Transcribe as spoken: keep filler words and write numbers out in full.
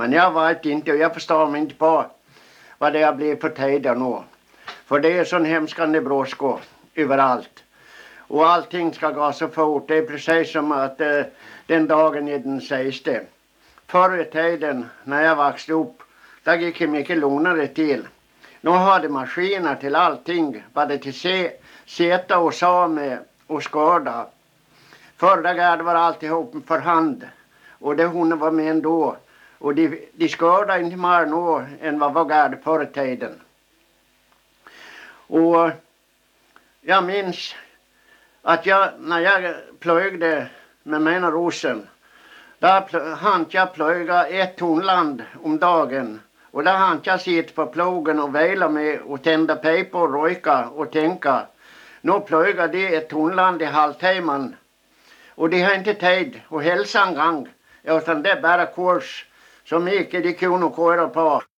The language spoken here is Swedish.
Men jag vet inte och jag förstår mig inte på vad det har blivit för tider nu. För det är sån hemskande brådska överallt. Och allting ska gå så fort. Det är precis som att eh, den dagen är den sista. Förr i tiden när jag växte upp, där gick det mycket lugnare till. Nu har de maskiner till allting. Både till se, sätta och same och skörda. Förr där var alltihop för hand. Och det hon var med ändå. Och de, de skördade inte mer nu än vad var gärd förr i tiden. Och jag minns att jag, när jag plöjde med mina rosen, där hann jag plöjga ett tonland om dagen. Och där hann jag sitta på plogen och vela med och tända pejp och röjka och tänka. Nu plöjgar det ett tonland i halvtimmen. Och det har inte tid att hälsa en gång. Utan det är bara kurs så mycket de kunde köra på.